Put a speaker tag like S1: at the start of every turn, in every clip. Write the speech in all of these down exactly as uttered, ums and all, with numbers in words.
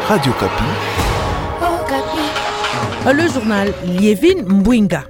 S1: Radio Kapi.
S2: Le journal Liévin Mbouinga.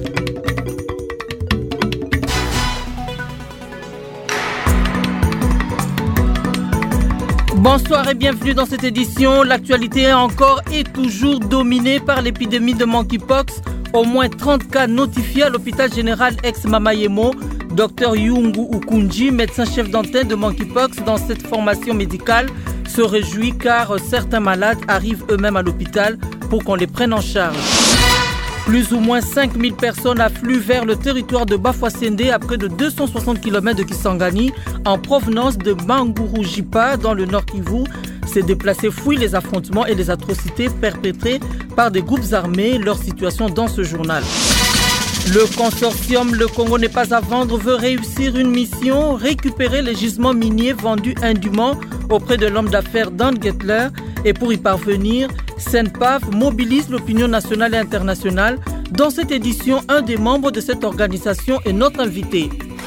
S2: Bonsoir et bienvenue dans cette édition. L'actualité est encore et toujours dominée par l'épidémie de monkeypox. Au moins trente cas notifiés à l'hôpital général ex-Mamayemo. Docteur Yungu Ukunji, médecin-chef d'antenne de monkeypox dans cette formation médicale, se réjouit car certains malades arrivent eux-mêmes à l'hôpital pour qu'on les prenne en charge. Plus ou moins cinq mille personnes affluent vers le territoire de Bafouassende à près de deux cent soixante kilomètres de Kisangani en provenance de Mangurujipa dans le Nord Kivu. Ces déplacés fouillent les affrontements et les atrocités perpétrées par des groupes armés. Leur situation dans ce journal. Le consortium Le Congo n'est pas à vendre veut réussir une mission, récupérer les gisements miniers vendus indûment auprès de l'homme d'affaires Dan Gettler. Et pour y parvenir, Senpav mobilise l'opinion nationale et internationale. Dans cette édition, un des membres de cette organisation est notre invité.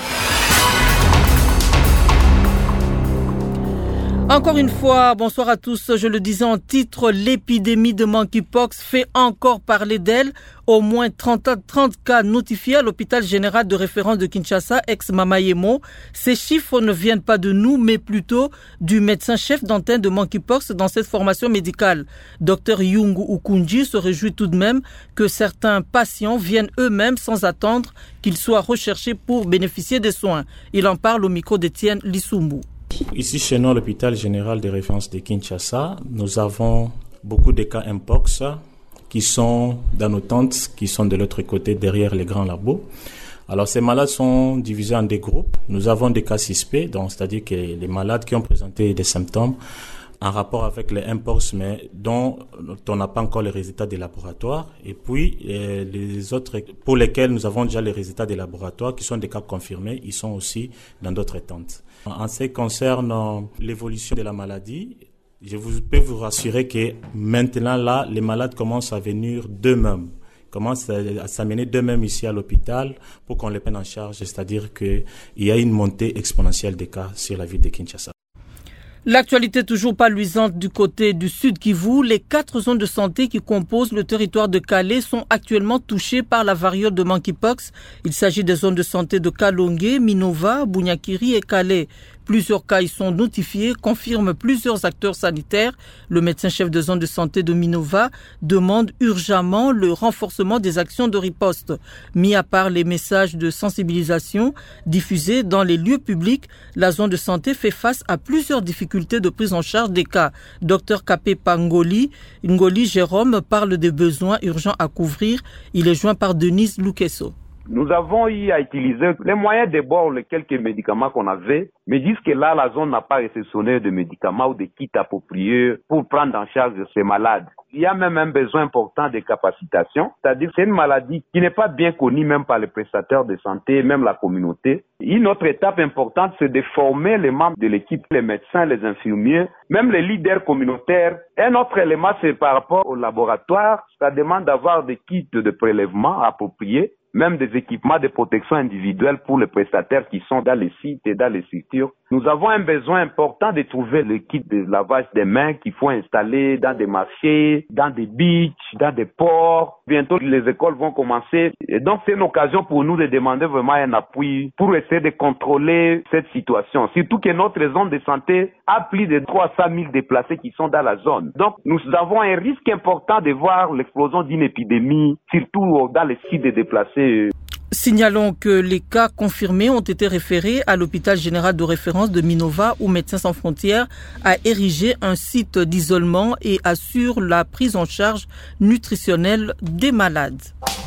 S2: Encore une fois, bonsoir à tous. Je le disais en titre, l'épidémie de monkeypox fait encore parler d'elle. Au moins trente, trente cas notifiés à l'hôpital général de référence de Kinshasa, ex-Mamayemo. Ces chiffres ne viennent pas de nous, mais plutôt du médecin-chef d'antenne de monkeypox dans cette formation médicale. Docteur Yungu Ukunji se réjouit tout de même que certains patients viennent eux-mêmes sans attendre qu'ils soient recherchés pour bénéficier des soins. Il en parle au micro d'Étienne Lissumbu.
S3: Ici, chez nous, à l'hôpital général de référence de Kinshasa, nous avons beaucoup de cas Mpox qui sont dans nos tentes, qui sont de l'autre côté, derrière les grands labos. Alors, ces malades sont divisés en des groupes. Nous avons des cas suspects, donc c'est-à-dire que les malades qui ont présenté des symptômes en rapport avec les Mpox, mais dont on n'a pas encore les résultats des laboratoires. Et puis, euh, les autres pour lesquels nous avons déjà les résultats des laboratoires, qui sont des cas confirmés, ils sont aussi dans d'autres tentes. En ce qui concerne l'évolution de la maladie, je vous, peux vous rassurer que maintenant, là, les malades commencent à venir d'eux-mêmes, commencent à s'amener d'eux-mêmes ici à l'hôpital pour qu'on les prenne en charge, c'est-à-dire qu'il y a une montée exponentielle des cas sur la ville de Kinshasa.
S2: L'actualité toujours pas luisante du côté du Sud Kivu. Les quatre zones de santé qui composent le territoire de Calais sont actuellement touchées par la variole de monkeypox. Il s'agit des zones de santé de Kalongue, Minova, Bunyakiri et Calais. Plusieurs cas y sont notifiés, confirment plusieurs acteurs sanitaires. Le médecin-chef de zone de santé de Minova demande urgemment le renforcement des actions de riposte. Mis à part les messages de sensibilisation diffusés dans les lieux publics, la zone de santé fait face à plusieurs difficultés de prise en charge des cas. Docteur Kapé Pangoli, Ngoli Jérôme parle des besoins urgents à couvrir. Il est joint par Denise Lukeso.
S4: Nous avons eu à utiliser les moyens de bord, les quelques médicaments qu'on avait, mais jusque là, la zone n'a pas réceptionné de médicaments ou de kits appropriés pour prendre en charge ces malades. Il y a même un besoin important de capacitation, c'est-à-dire que c'est une maladie qui n'est pas bien connue même par les prestataires de santé, même la communauté. Une autre étape importante, c'est de former les membres de l'équipe, les médecins, les infirmiers, même les leaders communautaires. Un autre élément, c'est par rapport au laboratoire, ça demande d'avoir des kits de prélèvement appropriés, même des équipements de protection individuelle pour les prestataires qui sont dans les sites et dans les structures. Nous avons un besoin important de trouver les kits de lavage des mains qu'il faut installer dans des marchés, dans des beaches, dans des ports. Bientôt, les écoles vont commencer. Et donc, c'est une occasion pour nous de demander vraiment un appui pour essayer de contrôler cette situation. Surtout que notre zone de santé a plus de trois cent mille déplacés qui sont dans la zone. Donc, nous avons un risque important de voir l'explosion d'une épidémie, surtout dans les sites de déplacés.
S2: Signalons que les cas confirmés ont été référés à l'hôpital général de référence de Minova où Médecins sans frontières a érigé un site d'isolement et assure la prise en charge nutritionnelle des malades.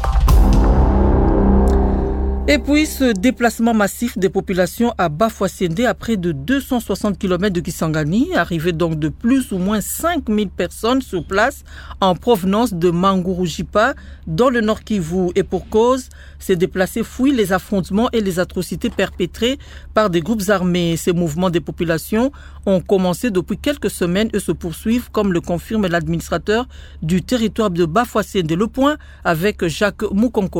S2: Et puis, ce déplacement massif des populations à Bafouassende à près de deux cent soixante kilomètres de Kisangani, arrivé donc de plus ou moins cinq mille personnes sur place en provenance de Mangurujipa dans le Nord Kivu. Et pour cause, ces déplacés fouillent les affrontements et les atrocités perpétrées par des groupes armés. Ces mouvements des populations ont commencé depuis quelques semaines et se poursuivent, comme le confirme l'administrateur du territoire de Bafouassende. Le point avec Jacques Moukonkole.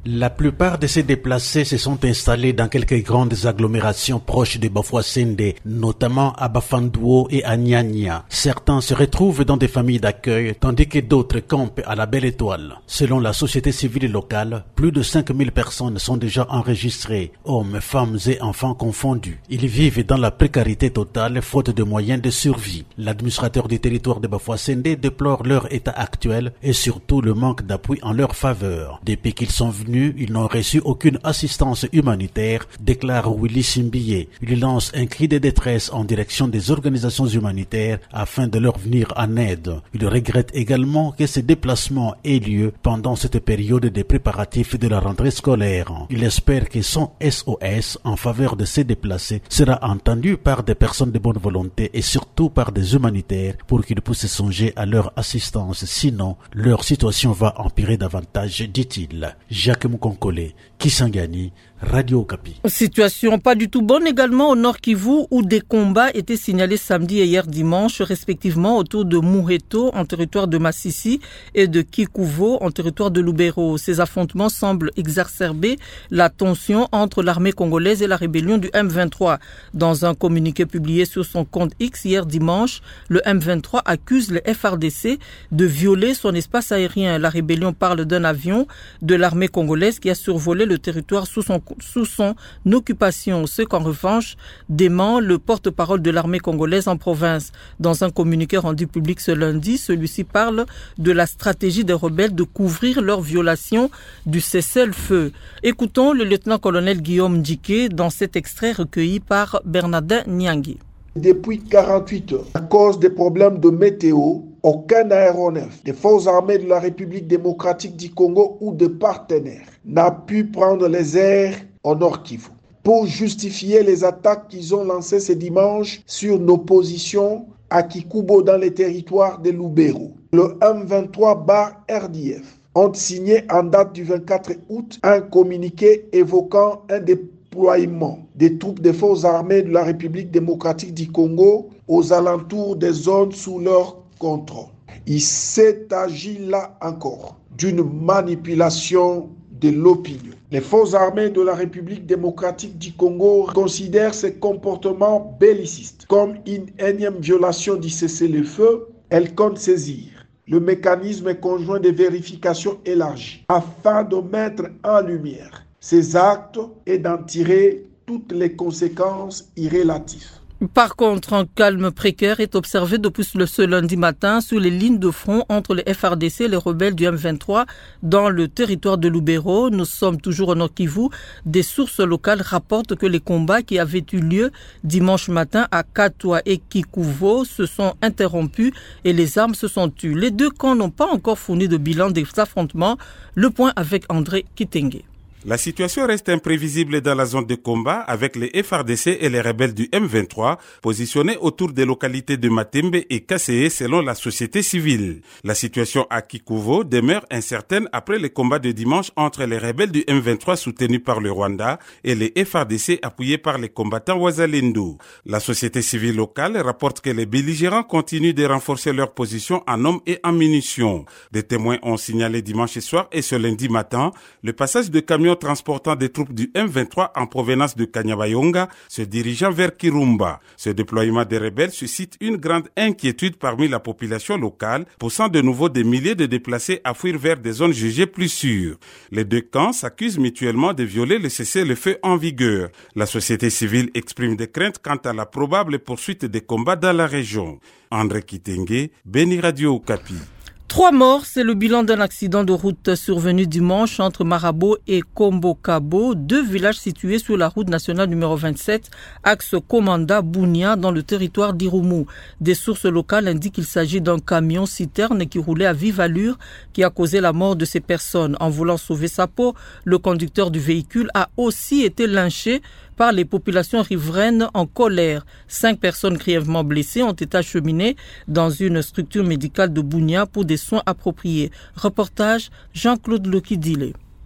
S1: La plupart de ces déplacés se sont installés dans quelques grandes agglomérations proches de Bafouassende, notamment à Bafandouo et à Nyanya. Certains se retrouvent dans des familles d'accueil, tandis que d'autres campent à la Belle Étoile. Selon la société civile locale, plus de cinq mille personnes sont déjà enregistrées, hommes, femmes et enfants confondus. Ils vivent dans la précarité totale, faute de moyens de survie. L'administrateur du territoire de Bafouassende déplore leur état actuel et surtout le manque d'appui en leur faveur. Depuis qu'ils sont venus, ils n'ont reçu aucune assistance humanitaire, déclare Willy Simbié. Il lance un cri de détresse en direction des organisations humanitaires afin de leur venir en aide. Il regrette également que ces déplacements aient lieu pendant cette période des préparatifs de la rentrée scolaire. Il espère que son S O S en faveur de ces déplacés sera entendu par des personnes de bonne volonté et surtout par des humanitaires pour qu'ils puissent songer à leur assistance. Sinon, leur situation va empirer davantage, dit-il. Jacques Mukonkole, Kisangani, Radio Okapi.
S2: Situation pas du tout bonne également au Nord Kivu où des combats étaient signalés samedi et hier dimanche respectivement autour de Muheto en territoire de Massissi et de Kikuvo en territoire de Lubero. Ces affrontements semblent exacerber la tension entre l'armée congolaise et la rébellion du M vingt-trois. Dans un communiqué publié sur son compte X hier dimanche, le M vingt-trois accuse le F R D C de violer son espace aérien. La rébellion parle d'un avion de l'armée congolaise qui a survolé le territoire sous son sous son occupation, ce qu'en revanche dément le porte-parole de l'armée congolaise en province. Dans un communiqué rendu public ce lundi, celui-ci parle de la stratégie des rebelles de couvrir leur violation du cessez-le-feu. Écoutons le lieutenant-colonel Guillaume Djiké dans cet extrait recueilli par Bernardin Niangui.
S5: Depuis quarante-huit heures, à cause des problèmes de météo, aucun aéronef des forces armées de la République démocratique du Congo ou de partenaires n'a pu prendre les airs au Nord Kivu pour justifier les attaques qu'ils ont lancées ce dimanche sur nos positions à Kikubo dans les territoires de Lubero. Le M vingt-trois R D F ont signé en date du vingt-quatre août un communiqué évoquant un déploiement des troupes des forces armées de la République démocratique du Congo aux alentours des zones sous leur contrôle. Il s'est agi là encore d'une manipulation de l'opinion. Les forces armées de la République démocratique du Congo considèrent ces comportements bellicistes comme une énième violation du cessez-le-feu. Elles comptent saisir le mécanisme conjoint de vérification élargi afin de mettre en lumière ces actes et d'en tirer toutes les conséquences irrélatives.
S2: Par contre, un calme précaire est observé depuis le ce lundi matin sur les lignes de front entre les F R D C et les rebelles du M vingt-trois dans le territoire de Lubero. Nous sommes toujours au Nord Kivu. Des sources locales rapportent que les combats qui avaient eu lieu dimanche matin à Katwa et Kikuvo se sont interrompus et les armes se sont tues. Les deux camps n'ont pas encore fourni de bilan des affrontements. Le point avec André Kitenge.
S6: La situation reste imprévisible dans la zone de combat avec les F R D C et les rebelles du M vingt-trois positionnés autour des localités de Matembe et Kaseye selon la société civile. La situation à Kikuvo demeure incertaine après les combats de dimanche entre les rebelles du M vingt-trois soutenus par le Rwanda et les F R D C appuyés par les combattants Wazalendo. La société civile locale rapporte que les belligérants continuent de renforcer leur position en hommes et en munitions. Des témoins ont signalé dimanche soir et ce lundi matin le passage de camions transportant des troupes du M vingt-trois en provenance de Kanyabayonga se dirigeant vers Kirumba. Ce déploiement des rebelles suscite une grande inquiétude parmi la population locale, poussant de nouveau des milliers de déplacés à fuir vers des zones jugées plus sûres. Les deux camps s'accusent mutuellement de violer le cessez-le-feu en vigueur. La société civile exprime des craintes quant à la probable poursuite des combats dans la région. André Kitenge, Beni Radio Okapi.
S2: Trois morts, c'est le bilan d'un accident de route survenu dimanche entre Marabo et Kombokabo, deux villages situés sur la route nationale numéro vingt-sept, axe Komanda-Bounia, dans le territoire d'Irumu. Des sources locales indiquent qu'il s'agit d'un camion-citerne qui roulait à vive allure qui a causé la mort de ces personnes. En voulant sauver sa peau, le conducteur du véhicule a aussi été lynché par les populations riveraines en colère. Cinq personnes grièvement blessées ont été acheminées dans une structure médicale de Bounia pour des soins appropriés. Reportage Jean-Claude Lokidile.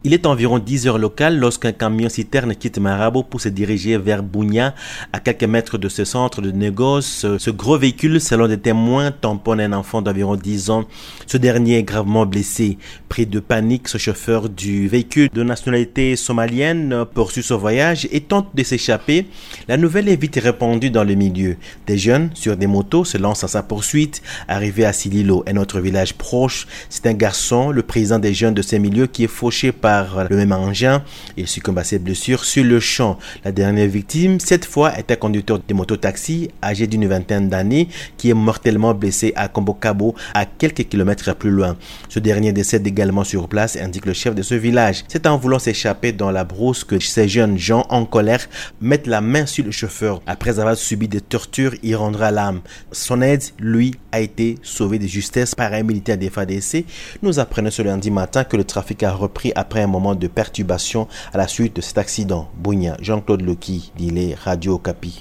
S7: Il est environ dix heures locales lorsqu'un camion-citerne quitte Marabo pour se diriger vers Bunia, à quelques mètres de ce centre de négoce. Ce gros véhicule, selon des témoins, tamponne un enfant d'environ dix ans. Ce dernier est gravement blessé. Pris de panique, ce chauffeur du véhicule de nationalité somalienne poursuit son voyage et tente de s'échapper. La nouvelle est vite répandue dans le milieu. Des jeunes sur des motos se lancent à sa poursuite. Arrivé à Sililo, un autre village proche, c'est un garçon, le président des jeunes de ces milieux, qui est fauché par le même engin. Il succombe à ses blessures sur le champ. La dernière victime, cette fois, est un conducteur de mototaxi âgé d'une vingtaine d'années qui est mortellement blessé à Kombokabo, à quelques kilomètres plus loin. Ce dernier décède également sur place, indique le chef de ce village. C'est en voulant s'échapper dans la brousse que ces jeunes gens en colère mettent la main sur le chauffeur. Après avoir subi des tortures, il rendra l'âme. Son aide, lui, a été sauvé de justesse par un militaire des F A D C. Nous apprenons ce lundi matin que le trafic a repris après un moment de perturbation à la suite de cet accident. Bunia, Jean-Claude Loki, Dilé, Radio Okapi.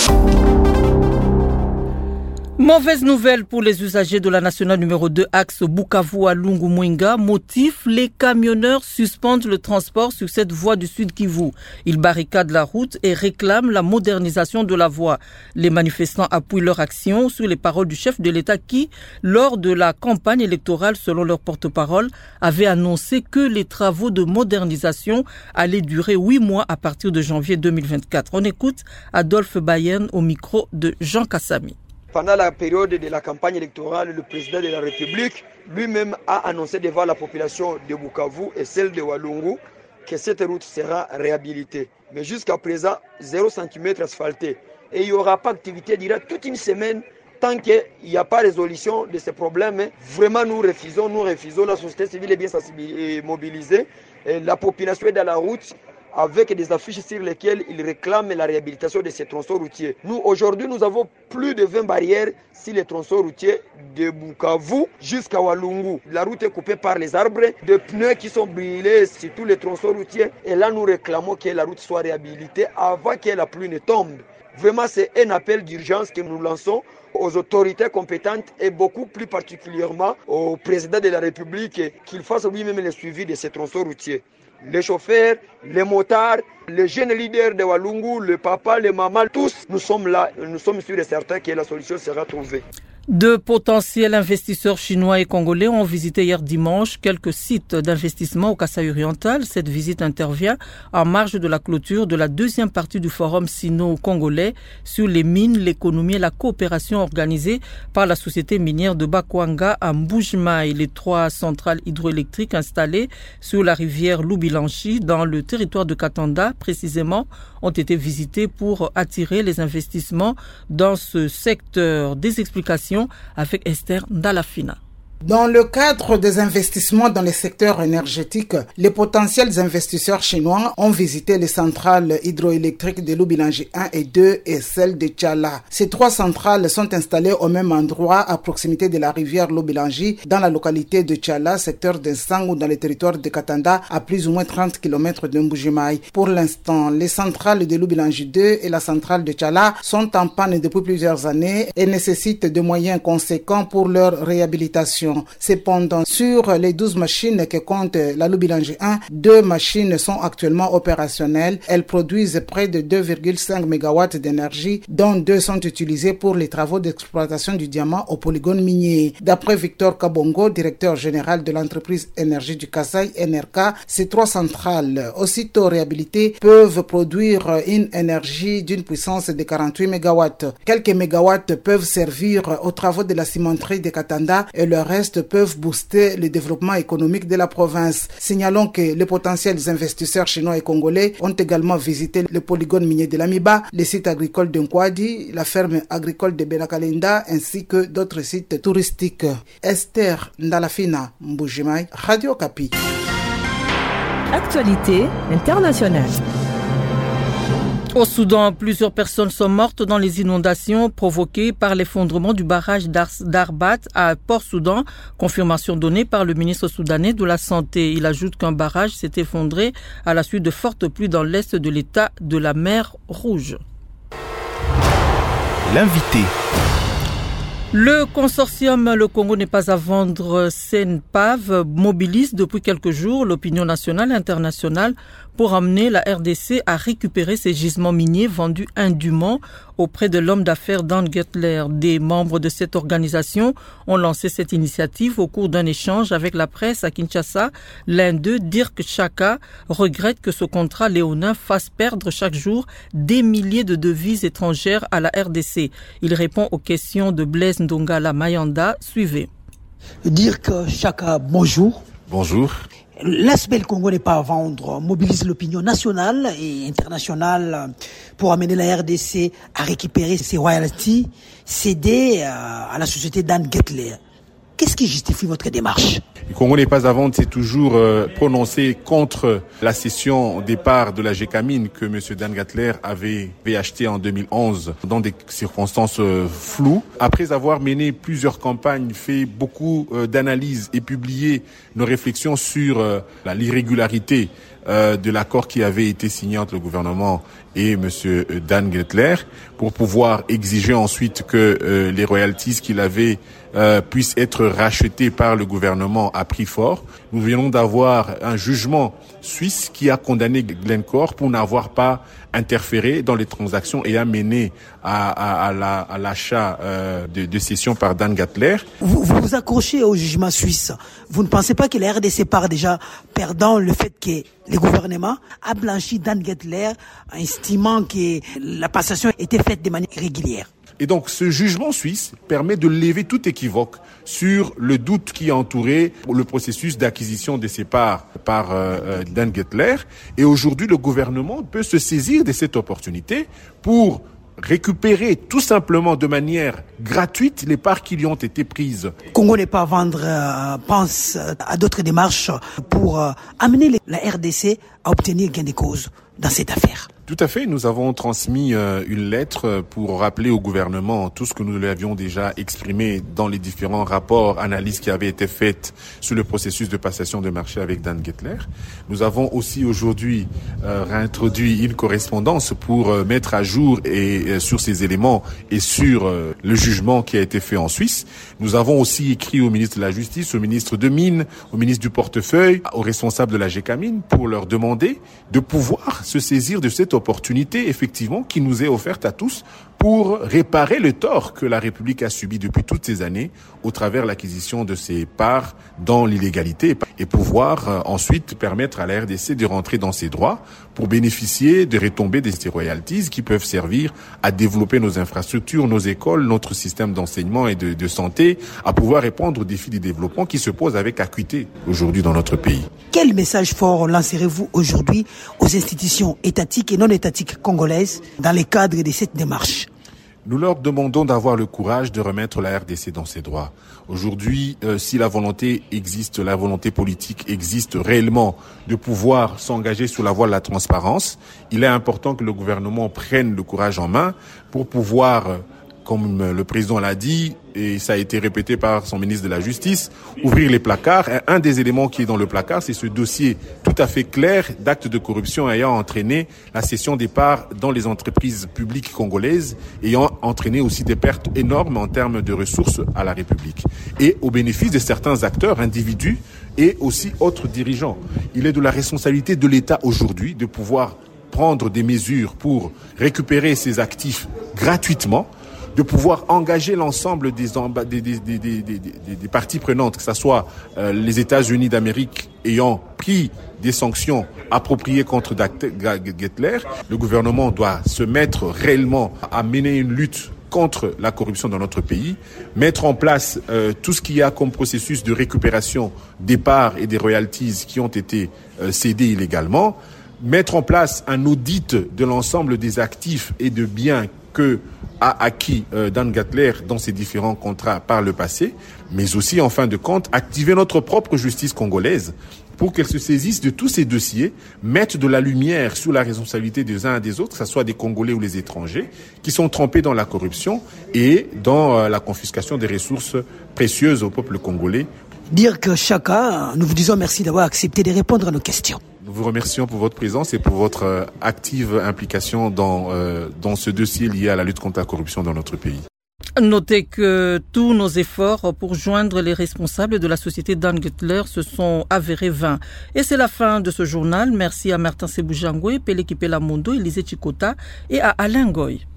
S2: Mauvaise nouvelle pour les usagers de la nationale numéro deux axe Bukavu à Lungu-Mwenga. Motif, les camionneurs suspendent le transport sur cette voie du Sud Kivu. Ils barricadent la route et réclament la modernisation de la voie. Les manifestants appuient leur action sur les paroles du chef de l'État qui, lors de la campagne électorale, selon leur porte-parole, avait annoncé que les travaux de modernisation allaient durer huit mois à partir de janvier deux mille vingt-quatre. On écoute Adolphe Bayern au micro de Jean Kassami.
S8: Pendant la période de la campagne électorale, le président de la République lui-même a annoncé devant la population de Bukavu et celle de Walungu que cette route sera réhabilitée. Mais jusqu'à présent, zéro centimètre asphalté. Et il n'y aura pas d'activité durant toute une semaine tant qu'il n'y a pas résolution de ces problèmes. Vraiment, nous refusons, nous refusons. La société civile est bien mobilisée. Et la population est dans la route, avec des affiches sur lesquelles ils réclament la réhabilitation de ces tronçons routiers. Nous, aujourd'hui, nous avons plus de vingt barrières sur les tronçons routiers de Bukavu jusqu'à Walungu. La route est coupée par les arbres, des pneus qui sont brûlés sur tous les tronçons routiers. Et là, nous réclamons que la route soit réhabilitée avant que la pluie ne tombe. Vraiment, c'est un appel d'urgence que nous lançons aux autorités compétentes et beaucoup plus particulièrement au président de la République qu'il fasse lui-même le suivi de ces tronçons routiers. Les chauffeurs, les motards, les jeunes leaders de Walungu, le papa, les mamans, tous, nous sommes là, nous sommes sûrs et certains que la solution sera trouvée.
S2: De potentiels investisseurs chinois et congolais ont visité hier dimanche quelques sites d'investissement au Kasaï oriental. Cette visite intervient en marge de la clôture de la deuxième partie du forum sino-congolais sur les mines, l'économie et la coopération organisée par la société minière de Bakwanga à Mbujimaï. Les trois centrales hydroélectriques installées sur la rivière Lubilanchi dans le territoire de Katanda, précisément, ont été visitées pour attirer les investissements dans ce secteur. Des explications avec Esther Ndalafina.
S9: Dans le cadre des investissements dans les secteurs énergétiques, les potentiels investisseurs chinois ont visité les centrales hydroélectriques de Lubilangi un et deux et celle de Tchala. Ces trois centrales sont installées au même endroit à proximité de la rivière Lubilangi dans la localité de Tchala, secteur de Sangu dans le territoire de Katanda à plus ou moins trente kilomètres de Mbujimaï. Pour l'instant, les centrales de Lubilangi deux et la centrale de Tchala sont en panne depuis plusieurs années et nécessitent de moyens conséquents pour leur réhabilitation. Cependant, sur les douze machines que compte la Lubilangi un, deux machines sont actuellement opérationnelles. Elles produisent près de deux virgule cinq mégawatts d'énergie, dont deux sont utilisées pour les travaux d'exploitation du diamant au polygone minier. D'après Victor Kabongo, directeur général de l'entreprise énergie du Kasaï, N R K, ces trois centrales, aussitôt réhabilitées, peuvent produire une énergie d'une puissance de quarante-huit mégawatts. Quelques mégawatts peuvent servir aux travaux de la cimenterie de Katanda et le reste peuvent booster le développement économique de la province. Signalons que les potentiels investisseurs chinois et congolais ont également visité le polygone minier de l'Amiba, les sites agricoles de Nkwadi, la ferme agricole de Benakalenda ainsi que d'autres sites touristiques. Esther Ndalafina, Mbujimaï, Radio Okapi.
S10: Actualité internationale.
S2: Au Soudan, plusieurs personnes sont mortes dans les inondations provoquées par l'effondrement du barrage d'Arbat à Port-Soudan, confirmation donnée par le ministre soudanais de la Santé. Il ajoute qu'un barrage s'est effondré à la suite de fortes pluies dans l'est de l'état de la mer Rouge.
S11: L'invité.
S2: Le consortium Le Congo n'est pas à vendre Senpav mobilise depuis quelques jours l'opinion nationale et internationale pour amener la R D C à récupérer ses gisements miniers vendus indûment auprès de l'homme d'affaires Dan Gettler. Des membres de cette organisation ont lancé cette initiative au cours d'un échange avec la presse à Kinshasa. L'un d'eux, Dirk Chaka, regrette que ce contrat léonin fasse perdre chaque jour des milliers de devises étrangères à la R D C. Il répond aux questions de Blaise Ndongala Mayanda. Suivez.
S10: Dirk Chaka, bonjour.
S11: Bonjour.
S10: L'aspect le Congo n'est pas à vendre mobilise l'opinion nationale et internationale pour amener la R D C à récupérer ses royalties cédées à la société Dan Gettler. Qu'est-ce qui justifie votre démarche?
S11: Le Congo n'est pas à vendre, c'est toujours euh, prononcé contre la cession au départ de la Gécamine que M. Dan Gettler avait, avait acheté en deux mille onze dans des circonstances euh, floues. Après avoir mené plusieurs campagnes, fait beaucoup euh, d'analyses et publié nos réflexions sur euh, la, l'irrégularité euh, de l'accord qui avait été signé entre le gouvernement et M. Dan Gettler pour pouvoir exiger ensuite que euh, les royalties qu'il avait euh, puissent être rachetées par le gouvernement à prix fort. Nous venons d'avoir un jugement suisse qui a condamné Glencore pour n'avoir pas interféré dans les transactions et a mené à, à, à, la, à l'achat euh, de, de cessions par Dan Gettler.
S10: Vous, vous vous accrochez au jugement suisse. Vous ne pensez pas que la R D C part déjà perdant le fait que le gouvernement a blanchi Dan Gettler en estimant que la passation était faite de manière régulière?
S11: Et donc, ce jugement suisse permet de lever tout équivoque sur le doute qui entourait le processus d'acquisition de ces parts par euh, Dan Gettler. Et aujourd'hui, le gouvernement peut se saisir de cette opportunité pour récupérer tout simplement de manière gratuite les parts qui lui ont été prises.
S10: Congo n'est pas à vendre, euh, pense à d'autres démarches pour euh, amener les, la R D C à obtenir gain de cause dans cette affaire.
S11: Tout à fait, nous avons transmis euh, une lettre pour rappeler au gouvernement tout ce que nous lui avions déjà exprimé dans les différents rapports, analyses qui avaient été faites sur le processus de passation de marché avec Dan Gettler. Nous avons aussi aujourd'hui euh, réintroduit une correspondance pour euh, mettre à jour et euh, sur ces éléments et sur euh, le jugement qui a été fait en Suisse. Nous avons aussi écrit au ministre de la Justice, au ministre de Mines, au ministre du Portefeuille, aux responsables de la Gécamine pour leur demander de pouvoir se saisir de cette opportunité, effectivement, qui nous est offerte à tous pour réparer le tort que la République a subi depuis toutes ces années au travers de l'acquisition de ses parts dans l'illégalité et pouvoir euh, ensuite permettre à la R D C de rentrer dans ses droits pour bénéficier des retombées de ces royalties qui peuvent servir à développer nos infrastructures, nos écoles, notre système d'enseignement et de, de santé, à pouvoir répondre aux défis du développement qui se posent avec acuité aujourd'hui dans notre pays.
S10: Quel message fort lancerez-vous aujourd'hui aux institutions étatiques et non étatiques congolaises dans le cadre de cette démarche?
S11: Nous leur demandons d'avoir le courage de remettre la R D C dans ses droits. Aujourd'hui, euh, si la volonté existe, la volonté politique existe réellement de pouvoir s'engager sur la voie de la transparence, il est important que le gouvernement prenne le courage en main pour pouvoir, euh, comme le président l'a dit, et ça a été répété par son ministre de la Justice, ouvrir les placards. Un des éléments qui est dans le placard, c'est ce dossier tout à fait clair d'actes de corruption ayant entraîné la cession des parts dans les entreprises publiques congolaises, ayant entraîné aussi des pertes énormes en termes de ressources à la République. Et au bénéfice de certains acteurs, individus et aussi autres dirigeants. Il est de la responsabilité de l'État aujourd'hui de pouvoir prendre des mesures pour récupérer ces actifs gratuitement, de pouvoir engager l'ensemble des, amba- des, des, des, des, des, des parties prenantes, que ce soit euh, les États-Unis d'Amérique ayant pris des sanctions appropriées contre Gettler. Le gouvernement doit se mettre réellement à mener une lutte contre la corruption dans notre pays, mettre en place euh, tout ce qu'il y a comme processus de récupération des parts et des royalties qui ont été euh, cédées illégalement, mettre en place un audit de l'ensemble des actifs et de biens que a acquis euh, Dan Gettler dans ses différents contrats par le passé, mais aussi, en fin de compte, activer notre propre justice congolaise pour qu'elle se saisisse de tous ces dossiers, mette de la lumière sur la responsabilité des uns et des autres, que ce soit des Congolais ou les étrangers, qui sont trempés dans la corruption et dans euh, la confiscation des ressources précieuses au peuple congolais.
S10: Dirk Chaka, nous vous disons merci d'avoir accepté de répondre à nos questions.
S11: Nous vous remercions pour votre présence et pour votre euh, active implication dans, euh, dans ce dossier lié à la lutte contre la corruption dans notre pays.
S2: Notez que tous nos efforts pour joindre les responsables de la société Dan Getler se sont avérés vains. Et c'est la fin de ce journal. Merci à Martin Seboujangwe, Peleki Pelamondo, Élisée Chikota et à Alain Goy.